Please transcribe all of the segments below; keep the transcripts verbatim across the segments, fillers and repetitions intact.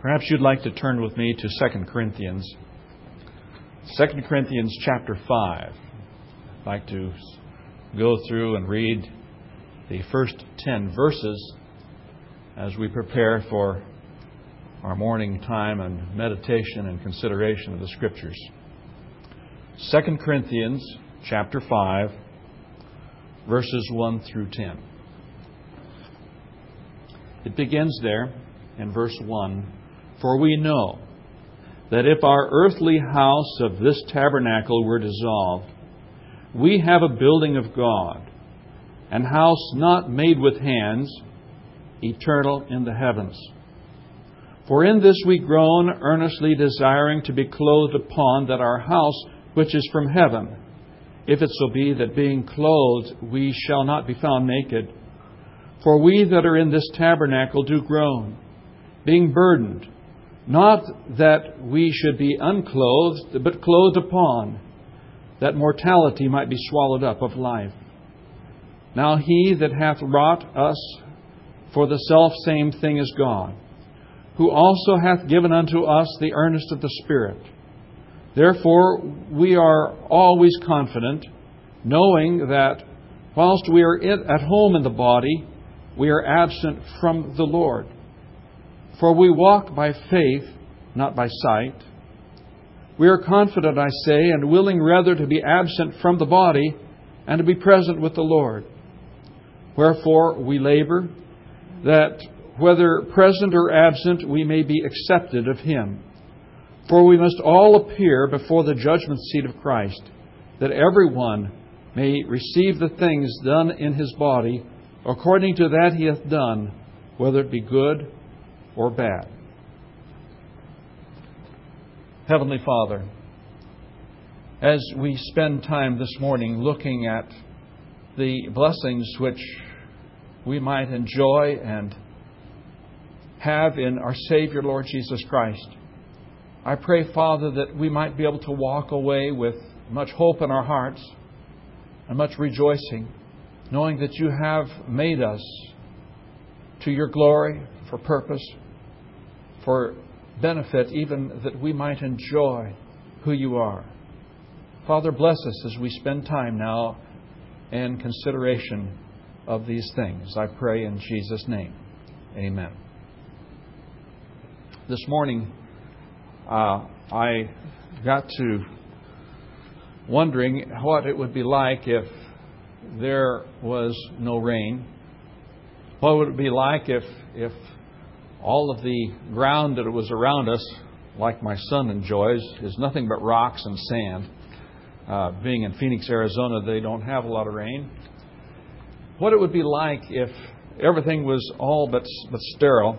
Perhaps you'd like to turn with me to Second Corinthians. Second Corinthians chapter five. I'd like to go through and read the first ten verses as we prepare for our morning time and meditation and consideration of the Scriptures. Second Corinthians chapter five, verses one through ten. It begins there in verse one. For we know that if our earthly house of this tabernacle were dissolved, we have a building of God, an house not made with hands, eternal in the heavens. For in this we groan, earnestly desiring to be clothed upon that our house which is from heaven, if it so be that being clothed we shall not be found naked. For we that are in this tabernacle do groan, being burdened, not that we should be unclothed, but clothed upon, that mortality might be swallowed up of life. Now he that hath wrought us for the selfsame thing is God, who also hath given unto us the earnest of the Spirit. Therefore we are always confident, knowing that whilst we are at home in the body, we are absent from the Lord. For we walk by faith, not by sight. We are confident, I say, and willing rather to be absent from the body and to be present with the Lord. Wherefore we labor, that whether present or absent, we may be accepted of Him. For we must all appear before the judgment seat of Christ, that every one may receive the things done in his body, according to that he hath done, whether it be good or bad. Heavenly Father, as we spend time this morning looking at the blessings which we might enjoy and have in our Savior, Lord Jesus Christ, I pray, Father, that we might be able to walk away with much hope in our hearts and much rejoicing, knowing that you have made us to your glory, for purpose, for benefit, even that we might enjoy who you are. Father, bless us as we spend time now in consideration of these things. I pray in Jesus' name. Amen. This morning, uh, I got to wondering what it would be like if there was no rain. What would it be like if if all of the ground that was around us, like my son enjoys, is nothing but rocks and sand? Uh, being in Phoenix, Arizona, they don't have a lot of rain. What it would be like if everything was all but, but sterile.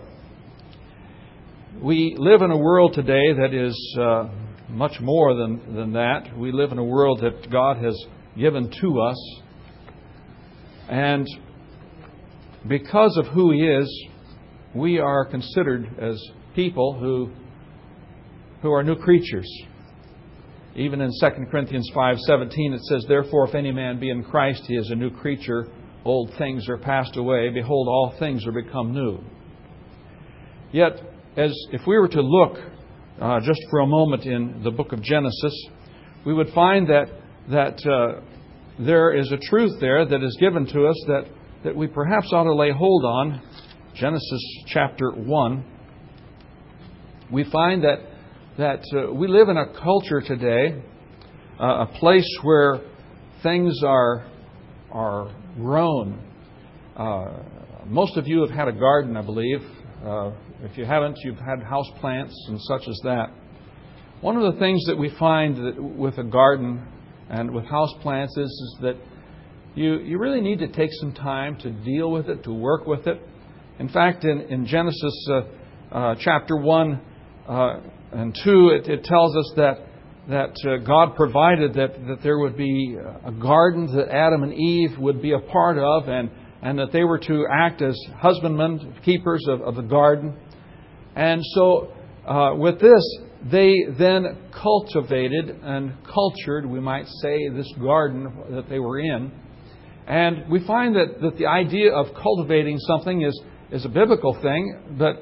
We live in a world today that is uh, much more than, than that. We live in a world that God has given to us. And because of who He is, we are considered as people who who are new creatures. Even in Second Corinthians five seventeen, it says, Therefore, if any man be in Christ, he is a new creature. Old things are passed away. Behold, all things are become new. Yet, as if we were to look uh, just for a moment in the book of Genesis, we would find that that uh, there is a truth there that is given to us that, that we perhaps ought to lay hold on. Genesis chapter one. We find that that uh, we live in a culture today, uh, a place where things are are grown. Uh, most of you have had a garden, I believe. Uh, if you haven't, you've had house plants and such as that. One of the things that we find that with a garden and with house plants is, is that you you really need to take some time to deal with it, to work with it. In fact, in, in Genesis uh, uh, chapter one uh, and two, it, it tells us that that uh, God provided that, that there would be a garden that Adam and Eve would be a part of, and, and that they were to act as husbandmen, keepers of, of the garden. And so uh, with this, they then cultivated and cultured, we might say, this garden that they were in. And we find that, that the idea of cultivating something is, is a biblical thing, but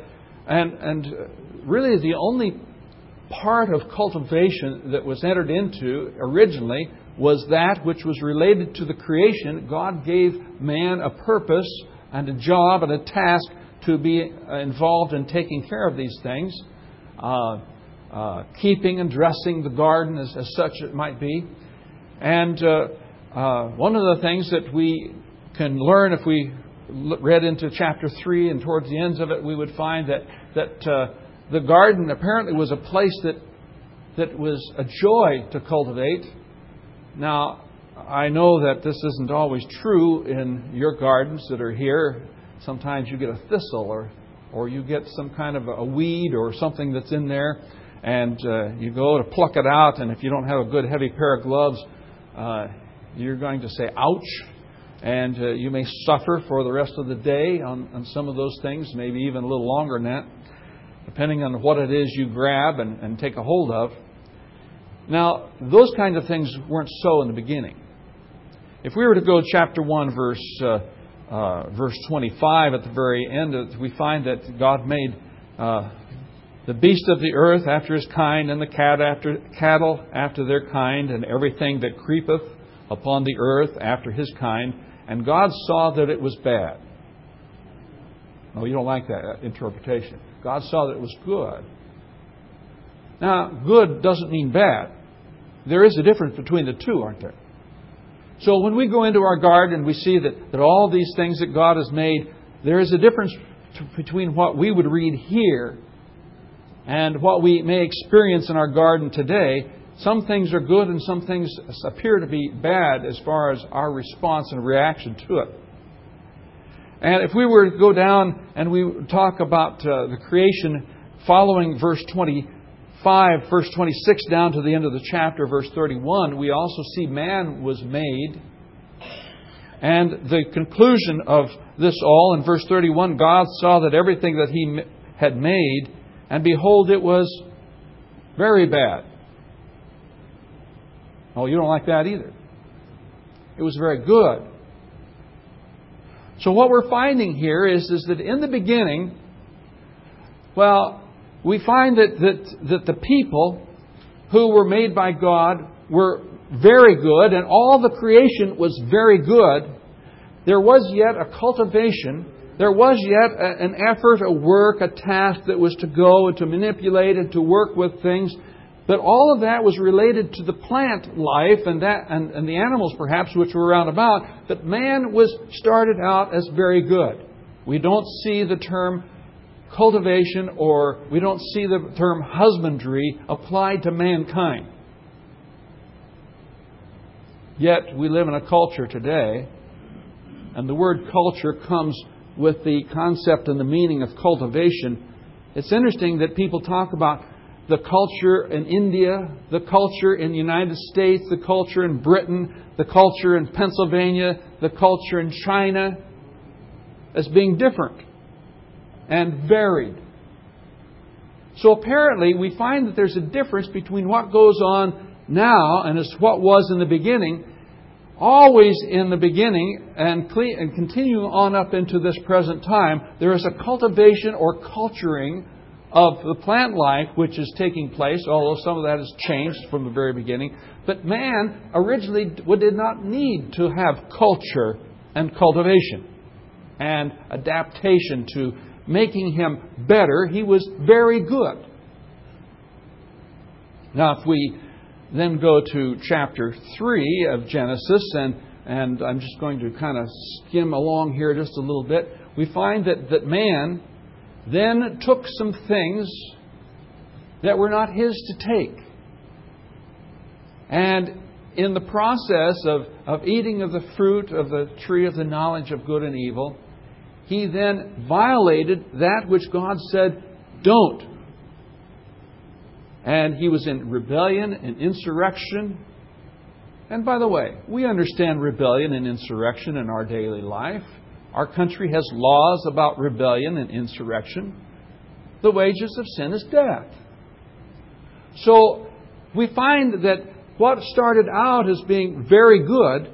And, and really the only part of cultivation that was entered into originally was that which was related to the creation. God gave man a purpose and a job and a task to be involved in taking care of these things, uh, uh, keeping and dressing the garden as, as such it might be. And uh, uh, one of the things that we can learn if we read into chapter three and towards the ends of it, we would find that that uh, the garden apparently was a place that that was a joy to cultivate. Now, I know that this isn't always true in your gardens that are here. Sometimes you get a thistle or or you get some kind of a weed or something that's in there, and uh, you go to pluck it out, and if you don't have a good heavy pair of gloves, uh, you're going to say, ouch. And uh, you may suffer for the rest of the day on, on some of those things, maybe even a little longer than that, depending on what it is you grab and, and take a hold of. Now, those kinds of things weren't so in the beginning. If we were to go to chapter one, verse uh, uh, verse twenty-five, at the very end, we find that God made uh, the beast of the earth after his kind, and the cat after, cattle after their kind, and everything that creepeth upon the earth after his kind. And God saw that it was bad. No, you don't like that interpretation. God saw that it was good. Now, good doesn't mean bad. There is a difference between the two, aren't there? So when we go into our garden and we see that, that all these things that God has made, there is a difference t- between what we would read here and what we may experience in our garden today. Some things are good and some things appear to be bad as far as our response and reaction to it. And if we were to go down and we talk about uh, the creation following verse twenty-five, verse twenty-six down to the end of the chapter, verse thirty-one, we also see man was made. And the conclusion of this all in verse thirty-one, God saw that everything that He had made, and behold, it was very bad. Oh, you don't like that either. It was very good. So what we're finding here is, is that in the beginning, well, we find that, that, that the people who were made by God were very good, and all the creation was very good. There was yet a cultivation. There was yet a, an effort, a work, a task that was to go and to manipulate and to work with things. But all of that was related to the plant life and that and, and the animals perhaps which were around about. But man was started out as very good. We don't see the term cultivation or we don't see the term husbandry applied to mankind. Yet we live in a culture today, and the word culture comes with the concept and the meaning of cultivation. It's interesting that people talk about the culture in India, the culture in the United States, the culture in Britain, the culture in Pennsylvania, the culture in China as being different and varied. So apparently we find that there's a difference between what goes on now and as what was in the beginning. Always in the beginning and continuing on up into this present time, there is a cultivation or culturing of the plant life which is taking place, although some of that has changed from the very beginning. But man originally did not need to have culture and cultivation and adaptation to making him better. He was very good. Now, if we then go to chapter three of Genesis, and, and I'm just going to kind of skim along here just a little bit, we find that, that man then took some things that were not his to take. And in the process of, of eating of the fruit of the tree of the knowledge of good and evil, he then violated that which God said, don't. And he was in rebellion and insurrection. And by the way, we understand rebellion and insurrection in our daily life. Our country has laws about rebellion and insurrection. The wages of sin is death. So we find that what started out as being very good,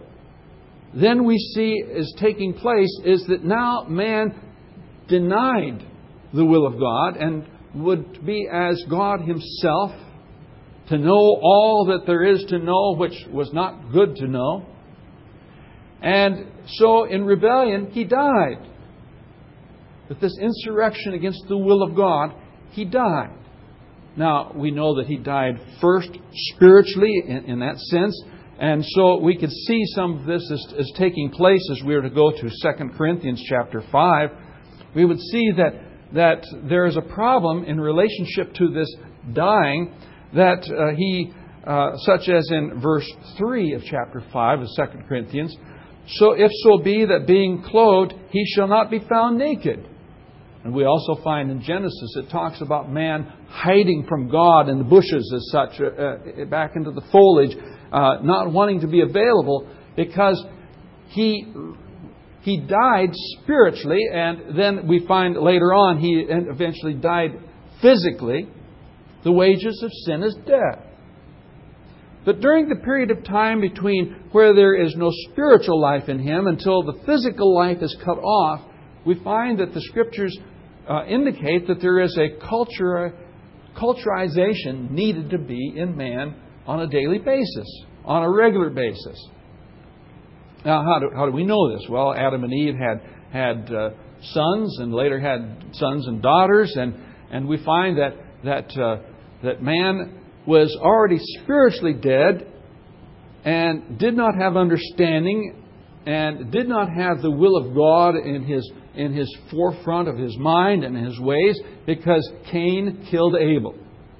then we see is taking place is that now man denied the will of God and would be as God Himself, to know all that there is to know, which was not good to know. And so in rebellion, He died. With this insurrection against the will of God, He died. Now, we know that He died first spiritually in, in that sense. And so we could see some of this as, as taking place as we were to go to Second Corinthians chapter five. We would see that, that there is a problem in relationship to this dying, that uh, He, uh, such as in verse three of chapter five of Second Corinthians, so if so be that being clothed, he shall not be found naked. And we also find in Genesis it talks about man hiding from God in the bushes as such, uh, back into the foliage, uh, not wanting to be available because he he died spiritually, and then we find later on he eventually died physically. The wages of sin is death. But during the period of time between where there is no spiritual life in him until the physical life is cut off, we find that the Scriptures uh, indicate that there is a culture, culturization needed to be in man on a daily basis, on a regular basis. Now, how do, how do we know this? Well, Adam and Eve had had uh, sons, and later had sons and daughters, and and we find that that uh, that man was already spiritually dead and did not have understanding and did not have the will of God in his in his forefront of his mind and his ways, because Cain killed Abel.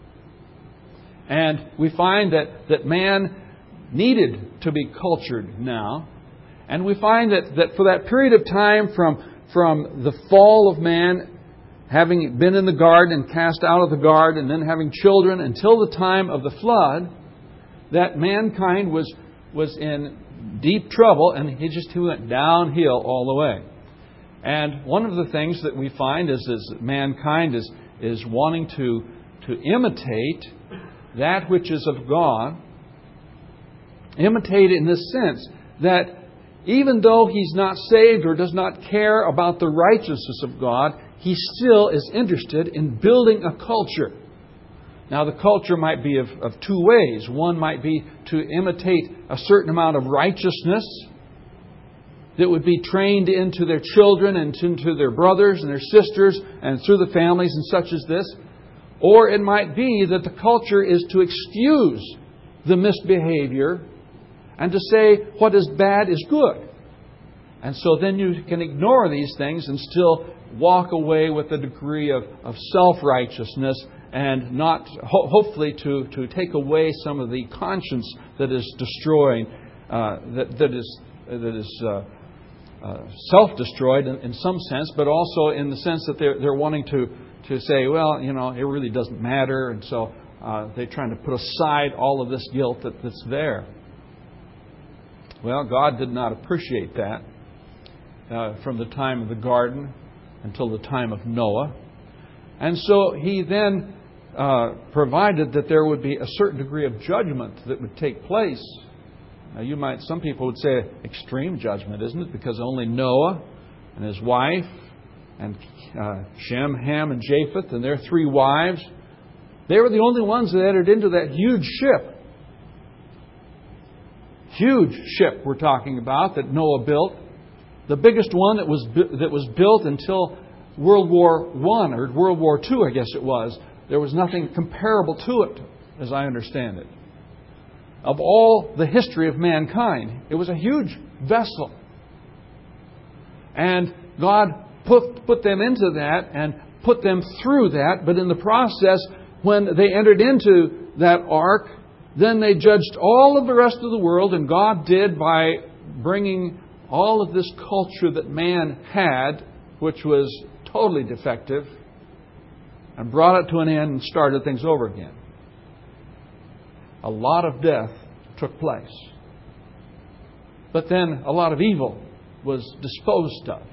And we find that, that man needed to be cultured now. And we find that, that for that period of time from, from the fall of man, having been in the garden and cast out of the garden, and then having children until the time of the flood, that mankind was was in deep trouble, and he just he went downhill all the way. And one of the things that we find is, is that mankind is is wanting to to imitate that which is of God. Imitate it in this sense that even though he's not saved or does not care about the righteousness of God, he still is interested in building a culture. Now, the culture might be of, of two ways. One might be to imitate a certain amount of righteousness that would be trained into their children and into their brothers and their sisters and through the families and such as this. Or it might be that the culture is to excuse the misbehavior and to say what is bad is good. And so then you can ignore these things and still walk away with a degree of, of self-righteousness, and not ho- hopefully to, to take away some of the conscience that is destroying, uh, that that is that is uh, uh, self-destroyed in, in some sense, but also in the sense that they're they're wanting to to say, well, you know, it really doesn't matter, and so uh, they're trying to put aside all of this guilt that, that's there. Well, God did not appreciate that uh, from the time of the garden until the time of Noah. And so He then uh, provided that there would be a certain degree of judgment that would take place. Now, you might, some people would say extreme judgment, isn't it? Because only Noah and his wife and uh, Shem, Ham, and Japheth and their three wives, they were the only ones that entered into that huge ship. Huge ship we're talking about that Noah built. The biggest one that was that was built until World War One or World War Two, I guess it was. There was nothing comparable to it, as I understand it. Of all the history of mankind, it was a huge vessel. And God put, put them into that and put them through that. But in the process, when they entered into that ark, then they judged all of the rest of the world. And God did, by bringing all of this culture that man had, which was totally defective, and brought it to an end and started things over again. A lot of death took place. But then a lot of evil was disposed of.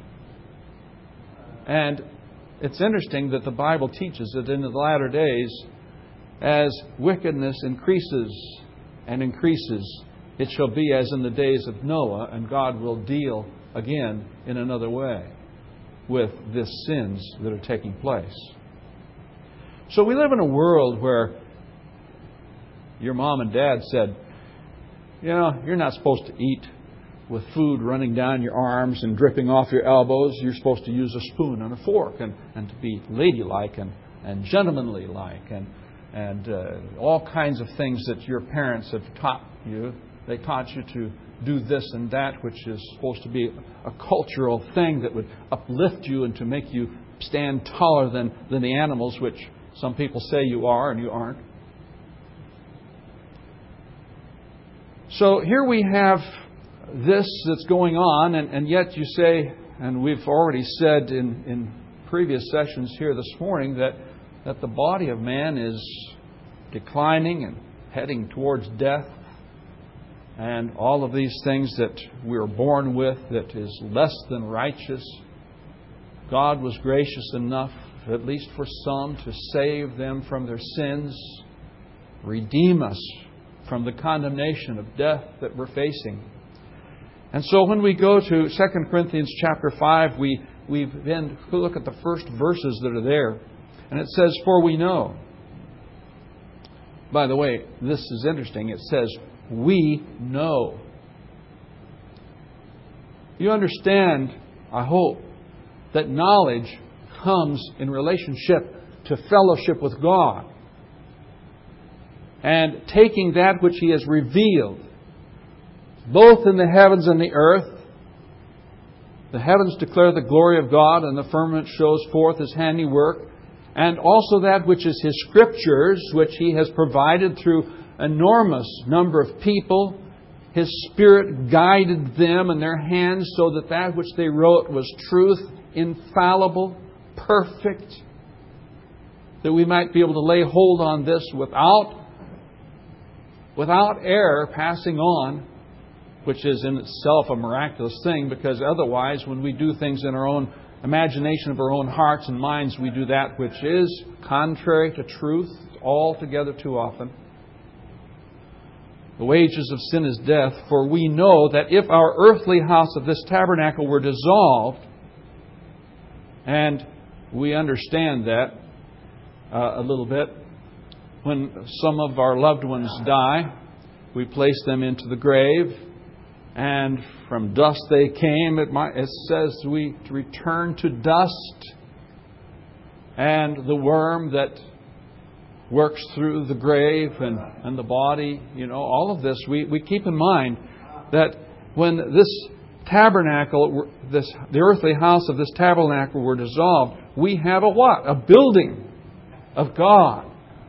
And it's interesting that the Bible teaches that in the latter days, as wickedness increases and increases, it shall be as in the days of Noah, and God will deal again in another way. with the sins that are taking place. So we live in a world where your mom and dad said, you know, you're not supposed to eat with food running down your arms and dripping off your elbows. You're supposed to use a spoon and a fork and, and to be ladylike and, and gentlemanly-like and, and uh, all kinds of things that your parents have taught you. They taught you to do this and that, which is supposed to be a cultural thing that would uplift you and to make you stand taller than, than the animals, which some people say you are and you aren't. So here we have this that's going on, and, and yet you say, and we've already said in, in previous sessions here this morning, that, that the body of man is declining and heading towards death, and all of these things that we're born with that is less than righteous. God was gracious enough, at least for some, to save them from their sins, redeem us from the condemnation of death that we're facing. And so when we go to Second Corinthians chapter five, we, we then look at the first verses that are there. And it says, for we know. By the way, this is interesting. It says, we know. You understand, I hope, that knowledge comes in relationship to fellowship with God. And taking that which He has revealed, both in the heavens and the earth. The heavens declare the glory of God, and the firmament shows forth His handiwork. And also that which is His Scriptures, which He has provided through enormous number of people. His Spirit guided them in their hands so that that which they wrote was truth, infallible, perfect. That we might be able to lay hold on this without, without error passing on, which is in itself a miraculous thing, because otherwise when we do things in our own imagination of our own hearts and minds, we do that which is contrary to truth altogether too often. The wages of sin is death, for we know that if our earthly house of this tabernacle were dissolved, and we understand that uh, a little bit, when some of our loved ones die, we place them into the grave, and from dust they came. It, might, it says we return to dust. And the worm that works through the grave and, and the body, you know, all of this, we, we keep in mind that when this tabernacle, this the earthly house of this tabernacle were dissolved, we have a what? A building of God.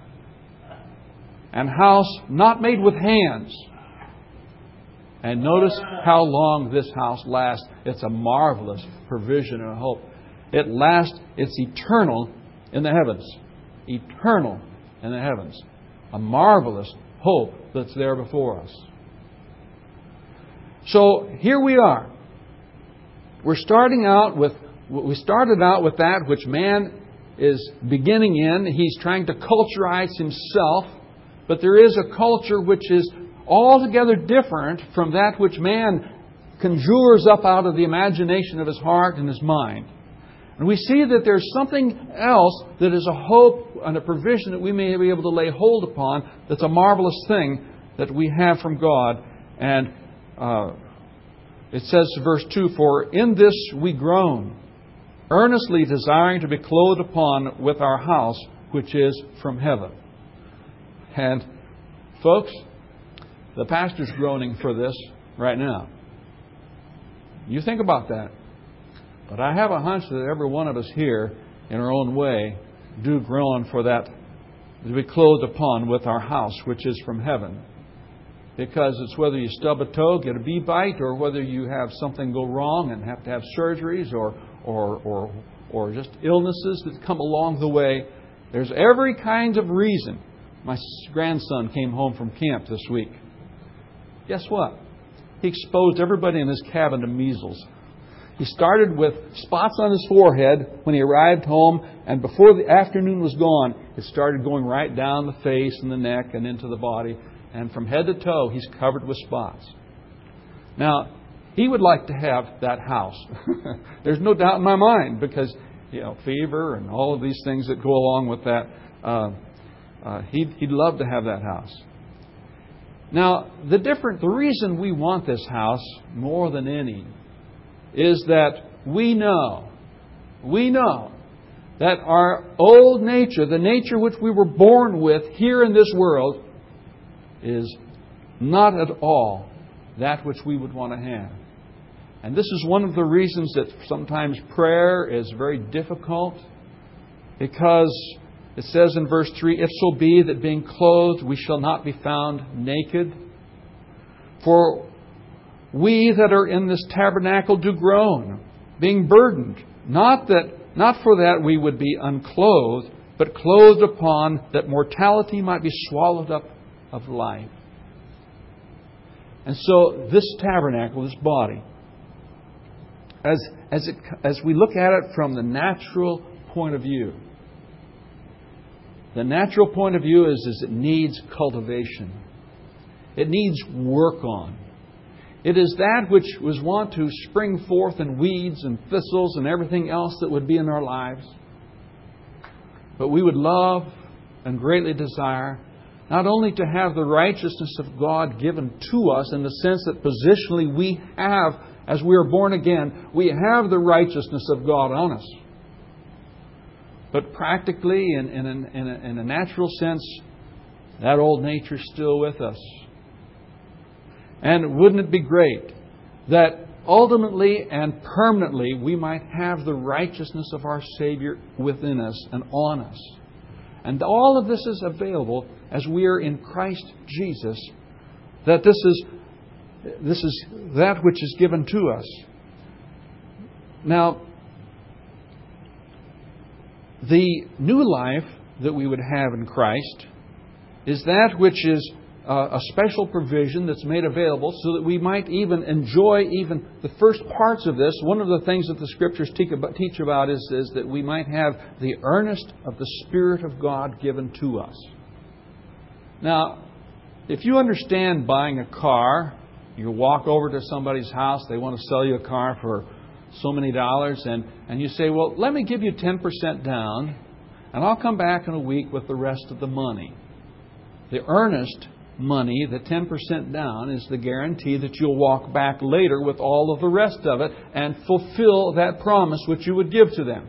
And house not made with hands. And notice how long this house lasts. It's a marvelous provision and hope. It lasts, it's eternal in the heavens. Eternal in the heavens. A marvelous hope that's there before us. So here we are. We're starting out with, we started out with that which man is beginning in. He's trying to culturize himself. But there is a culture which is altogether different from that which man conjures up out of the imagination of his heart and his mind. And we see that there's something else that is a hope and a provision that we may be able to lay hold upon that's a marvelous thing that we have from God. And uh, it says in verse two, for in this we groan, earnestly desiring to be clothed upon with our house, which is from heaven. And folks, the pastor's groaning for this right now. You think about that. But I have a hunch that every one of us here, in our own way, do groan for that to be clothed upon with our house, which is from heaven. Because it's whether you stub a toe, get a bee bite, or whether you have something go wrong and have to have surgeries, or or or or just illnesses that come along the way. There's every kind of reason. My grandson came home from camp this week. Guess what? He exposed everybody in his cabin to measles. He started with spots on his forehead when he arrived home, and before the afternoon was gone, it started going right down the face and the neck and into the body. And from head to toe, he's covered with spots. Now, he would like to have that house. There's no doubt in my mind, because you know, fever and all of these things that go along with that. Uh, uh, he'd, he'd love to have that house. Now, the different, the reason we want this house more than any is that we know, we know that our old nature, the nature which we were born with here in this world, is not at all that which we would want to have. And this is one of the reasons that sometimes prayer is very difficult, because it says in verse three, "If so be that being clothed we shall not be found naked. For we that are in this tabernacle do groan, being burdened, not that not for that we would be unclothed, but clothed upon, that mortality might be swallowed up of life." And so this tabernacle, this body, as as it, as we look at it from the natural point of view, the natural point of view is, is it needs cultivation. It needs work on. It is that which was wont to spring forth in weeds and thistles and everything else that would be in our lives. But we would love and greatly desire not only to have the righteousness of God given to us, in the sense that positionally we have, as we are born again, we have the righteousness of God on us. But practically, in, in, in, in, a, in a natural sense, that old nature is still with us. And wouldn't it be great that ultimately and permanently we might have the righteousness of our Savior within us and on us? And all of this is available as we are in Christ Jesus, that this is this is that which is given to us. Now, the new life that we would have in Christ is that which is uh, a special provision that's made available so that we might even enjoy even the first parts of this. One of the things that the Scriptures teach about, teach about is, is that we might have the earnest of the Spirit of God given to us. Now, if you understand buying a car, you walk over to somebody's house, they want to sell you a car for so many dollars, and, and you say, well, let me give you ten percent down, and I'll come back in a week with the rest of the money. The earnest money, the ten percent down, is the guarantee that you'll walk back later with all of the rest of it and fulfill that promise which you would give to them.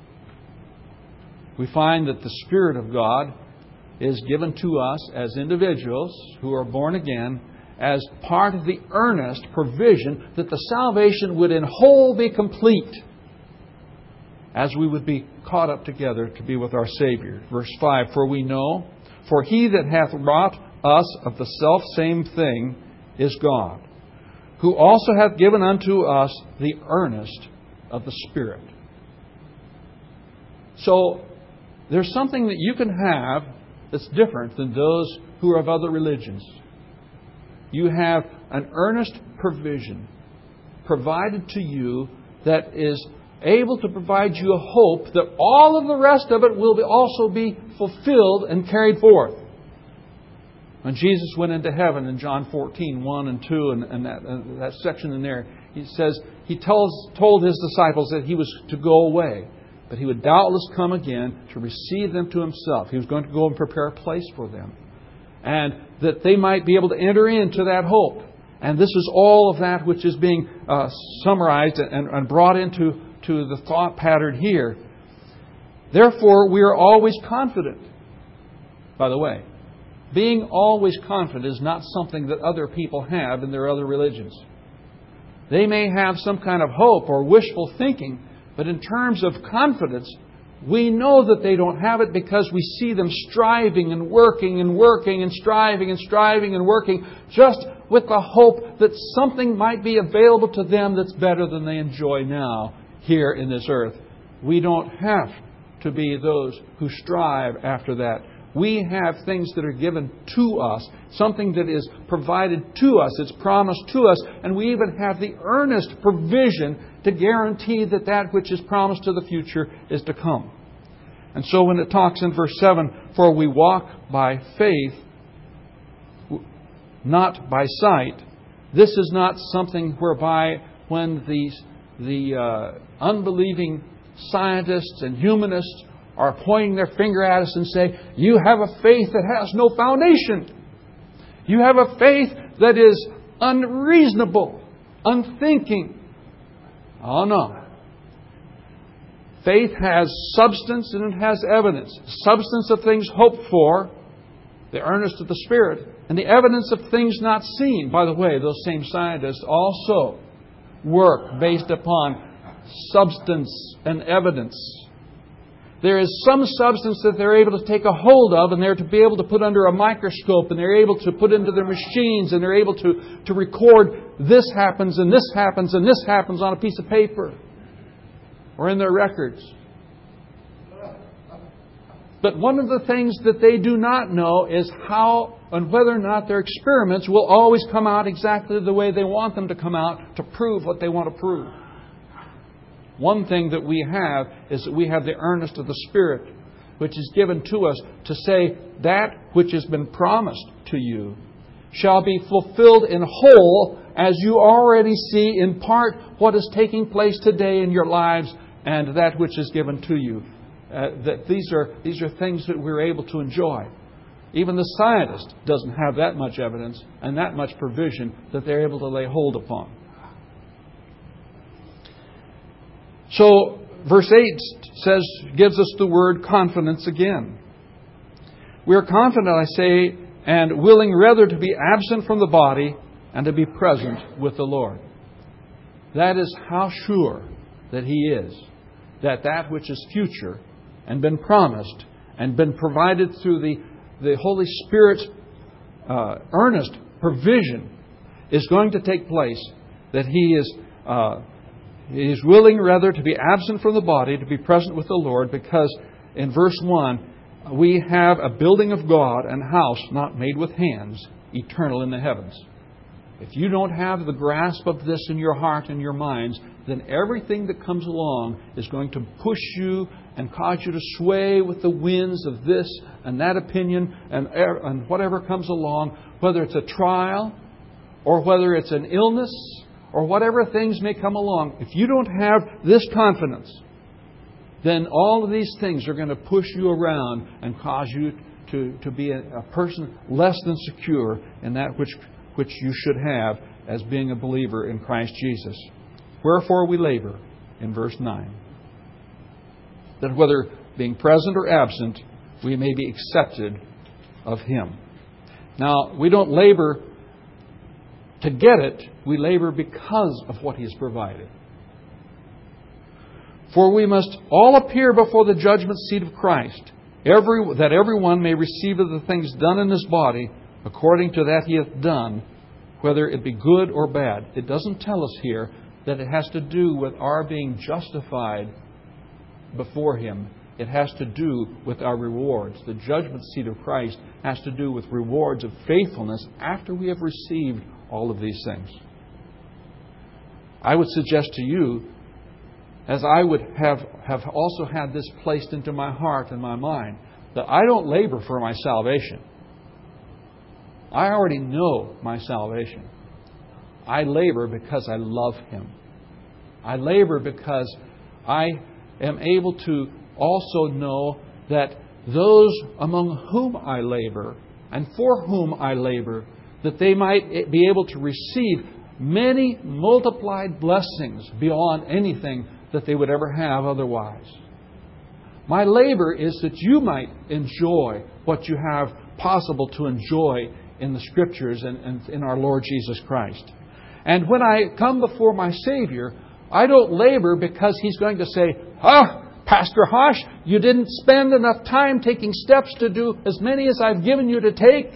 We find that the Spirit of God is given to us as individuals who are born again as part of the earnest provision that the salvation would in whole be complete as we would be caught up together to be with our Savior. Verse five, "For we know, for He that hath wrought us of the selfsame thing is God, who also hath given unto us the earnest of the Spirit." So there's something that you can have that's different than those who are of other religions. You have an earnest provision provided to you that is able to provide you a hope that all of the rest of it will also be fulfilled and carried forth. When Jesus went into heaven in John fourteen, one and two, and, and that, uh, that section in there, He says, He tells, told His disciples that He was to go away, but He would doubtless come again to receive them to Himself. He was going to go and prepare a place for them, and that they might be able to enter into that hope. And this is all of that which is being uh, summarized and, and brought into to the thought pattern here. Therefore, we are always confident. By the way, being always confident is not something that other people have in their other religions. They may have some kind of hope or wishful thinking, but in terms of confidence, we know that they don't have it because we see them striving and working and working and striving and striving and working just with the hope that something might be available to them that's better than they enjoy now here in this earth. We don't have to be those who strive after that. We have things that are given to us, something that is provided to us, it's promised to us, and we even have the earnest provision to guarantee that that which is promised to the future is to come. And so when it talks in verse seven, "For we walk by faith, not by sight," This is not something whereby when the, the uh, unbelieving scientists and humanists are pointing their finger at us and say, you have a faith that has no foundation. You have a faith that is unreasonable, unthinking. Oh no. Faith has substance and it has evidence. Substance of things hoped for, the earnest of the Spirit, and the evidence of things not seen. By the way, those same scientists also work based upon substance and evidence. There is some substance that they're able to take a hold of and they're to be able to put under a microscope and they're able to put into their machines and they're able to, to record this happens and this happens and this happens on a piece of paper or in their records. But one of the things that they do not know is how and whether or not their experiments will always come out exactly the way they want them to come out to prove what they want to prove. One thing that we have is that we have the earnest of the Spirit, which is given to us to say that which has been promised to you shall be fulfilled in whole, as you already see in part what is taking place today in your lives and that which is given to you. Uh, that these are these are things that we're able to enjoy. Even the scientist doesn't have that much evidence and that much provision that they're able to lay hold upon. So, verse eight says, gives us the word confidence again. We are confident, I say, and willing rather to be absent from the body and to be present with the Lord. That is how sure that He is, that that which is future and been promised and been provided through the, the Holy Spirit's uh, earnest provision is going to take place, that He is... Uh, He is willing rather to be absent from the body, to be present with the Lord, because in verse one, we have a building of God and house not made with hands, eternal in the heavens. If you don't have the grasp of this in your heart and your minds, then everything that comes along is going to push you and cause you to sway with the winds of this and that opinion and, and whatever comes along, whether it's a trial or whether it's an illness, or whatever things may come along. If you don't have this confidence, then all of these things are going to push you around and cause you to, to be a, a person less than secure in that which, which you should have as being a believer in Christ Jesus. Wherefore we labor, in verse nine, that whether being present or absent, we may be accepted of Him. Now, we don't labor to get it, we labor because of what He has provided. For we must all appear before the judgment seat of Christ, every, that everyone may receive of the things done in his body according to that he hath done, whether it be good or bad. It doesn't tell us here that it has to do with our being justified before Him. It has to do with our rewards. The judgment seat of Christ has to do with rewards of faithfulness after we have received all of these things. I would suggest to you, as I would have, have also had this placed into my heart and my mind, that I don't labor for my salvation. I already know my salvation. I labor because I love Him. I labor because I am able to also know that those among whom I labor and for whom I labor, that they might be able to receive many multiplied blessings beyond anything that they would ever have otherwise. My labor is that you might enjoy what you have possible to enjoy in the Scriptures and, and in our Lord Jesus Christ. And when I come before my Savior, I don't labor because He's going to say, "Ah, Pastor Hosh, you didn't spend enough time taking steps to do as many as I've given you to take.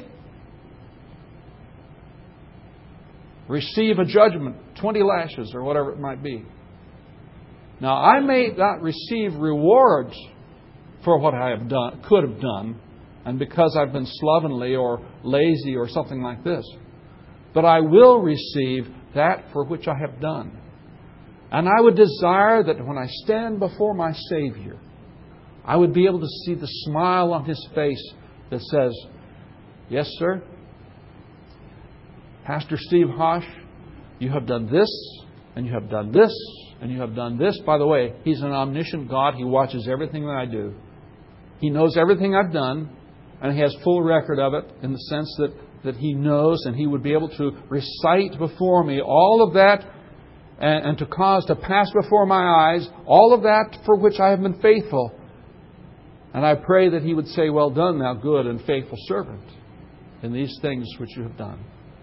Receive a judgment, twenty lashes or whatever it might be." Now, I may not receive rewards for what I have done, could have done, and because I've been slovenly or lazy or something like this, but I will receive that for which I have done. And I would desire that when I stand before my Savior, I would be able to see the smile on His face that says, "Yes, sir, Pastor Steve Hosh You have done this, and you have done this, and you have done this. By the way, He's an omniscient God. He watches everything that I do. He knows everything I've done, and He has full record of it in the sense that, that He knows, and He would be able to recite before me all of that and, and to cause to pass before my eyes all of that for which I have been faithful. And I pray that He would say, "Well done, thou good and faithful servant, in these things which you have done."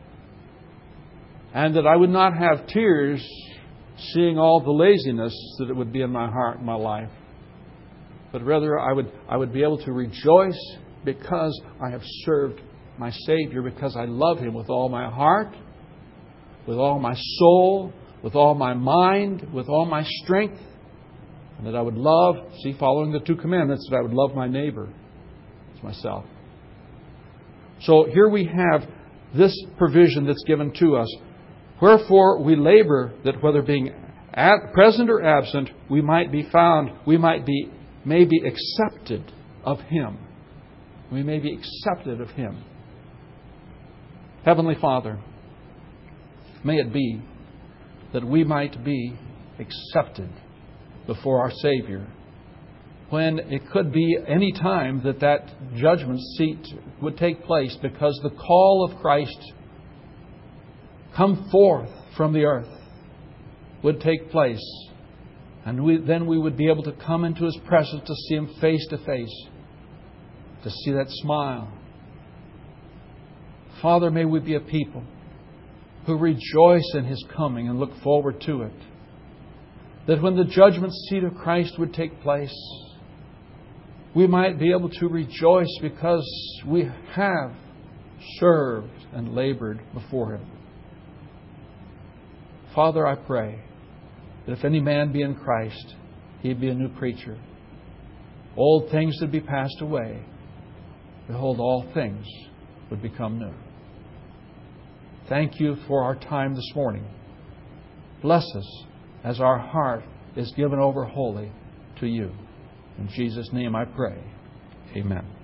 And that I would not have tears seeing all the laziness that it would be in my heart and my life. But rather I would I would be able to rejoice because I have served my Savior, because I love Him with all my heart, with all my soul, with all my mind, with all my strength. And that I would love, see, following the two commandments, that I would love my neighbor as myself. So here we have this provision that's given to us. Wherefore we labor that whether being at, present or absent, we might be found, we might be, may be accepted of Him. We may be accepted of Him. Heavenly Father, may it be that we might be accepted before our Savior, when it could be any time that that judgment seat would take place, because the call of Christ, "Come forth from the earth," would take place. And we, then we would be able to come into His presence to see Him face to face, to see that smile. Father, may we be a people who rejoice in His coming and look forward to it. That when the judgment seat of Christ would take place, we might be able to rejoice because we have served and labored before Him. Father, I pray that if any man be in Christ, he be a new creature. Old things would be passed away. Behold, all things would become new. Thank You for our time this morning. Bless us as our heart is given over wholly to You. In Jesus' name I pray. Amen.